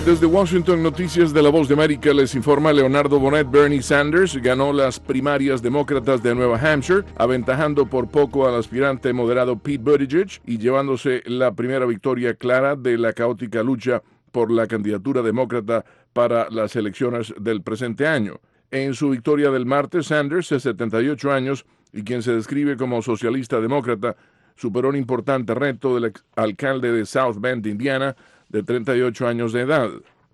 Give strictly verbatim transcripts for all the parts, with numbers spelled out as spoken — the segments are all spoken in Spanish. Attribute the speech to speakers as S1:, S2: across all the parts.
S1: Desde Washington, Noticias de la Voz de América, les informa Leonardo Bonet. Bernie Sanders ganó las primarias demócratas de Nueva Hampshire, aventajando por poco al aspirante moderado Pete Buttigieg y llevándose la primera victoria clara de la caótica lucha por la candidatura demócrata para las elecciones del presente año. En su victoria del martes, Sanders, de setenta y ocho años, y quien se describe como socialista demócrata, superó un importante reto del alcalde de South Bend, Indiana, de treinta y ocho años de edad.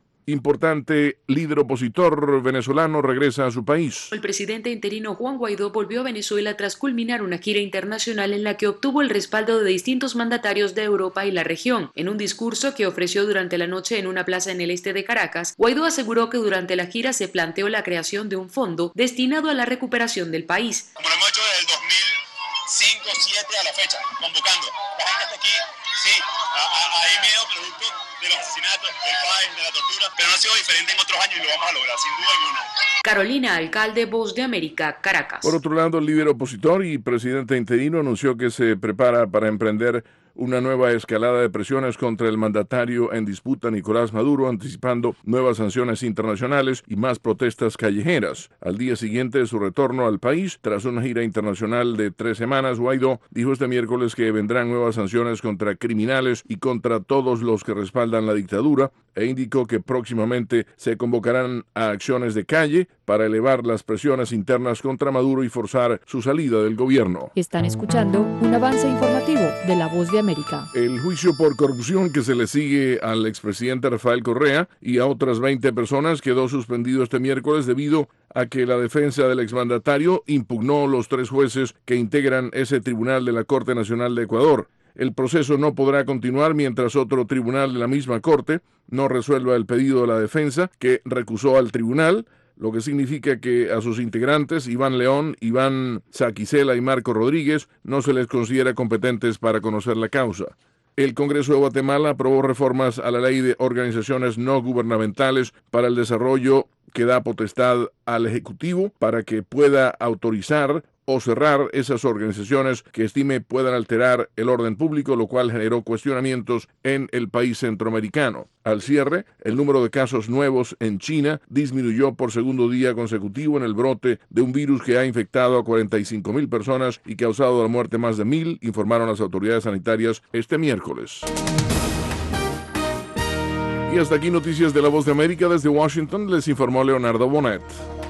S1: Importante líder opositor venezolano regresa a su país.
S2: El presidente interino Juan Guaidó volvió a Venezuela tras culminar una gira internacional en la que obtuvo el respaldo de distintos mandatarios de Europa y la región. En un discurso que ofreció durante la noche en una plaza en el este de Caracas, Guaidó aseguró que durante la gira se planteó la creación de un fondo destinado a la recuperación del país.
S3: Como lo hemos hecho desde el dos mil cinco dos mil siete a la fecha, convocando. La gente está aquí, sí, hay miedo producto de los asesinatos, del país, de la tortura, pero no ha sido diferente en otros años y lo vamos a lograr, sin duda alguna.
S2: Carolina Alcalde, Voz de América, Caracas.
S1: Por otro lado, el líder opositor y presidente interino anunció que se prepara para emprender una nueva escalada de presiones contra el mandatario en disputa Nicolás Maduro, anticipando nuevas sanciones internacionales y más protestas callejeras. Al día siguiente de su retorno al país, tras una gira internacional de tres semanas, Guaidó dijo este miércoles que vendrán nuevas sanciones contra criminales y contra todos los que respaldan la dictadura, e indicó que próximamente se convocarán a acciones de calle para elevar las presiones internas contra Maduro y forzar su salida del gobierno.
S4: Están escuchando un avance informativo de La Voz de América.
S1: El juicio por corrupción que se le sigue al expresidente Rafael Correa y a otras veinte personas quedó suspendido este miércoles debido a que la defensa del exmandatario impugnó los tres jueces que integran ese tribunal de la Corte Nacional de Ecuador. El proceso no podrá continuar mientras otro tribunal de la misma Corte no resuelva el pedido de la defensa, que recusó al tribunal, lo que significa que a sus integrantes, Iván León, Iván Saquicela y Marco Rodríguez, no se les considera competentes para conocer la causa. El Congreso de Guatemala aprobó reformas a la Ley de Organizaciones No Gubernamentales para el Desarrollo, que da potestad al Ejecutivo para que pueda autorizar o cerrar esas organizaciones que estime puedan alterar el orden público, lo cual generó cuestionamientos en el país centroamericano. Al cierre, el número de casos nuevos en China disminuyó por segundo día consecutivo en el brote de un virus que ha infectado a cuarenta y cinco mil personas y causado la muerte más de mil, informaron las autoridades sanitarias este miércoles. Y hasta aquí Noticias de la Voz de América. Desde Washington les informó Leonardo Bonet.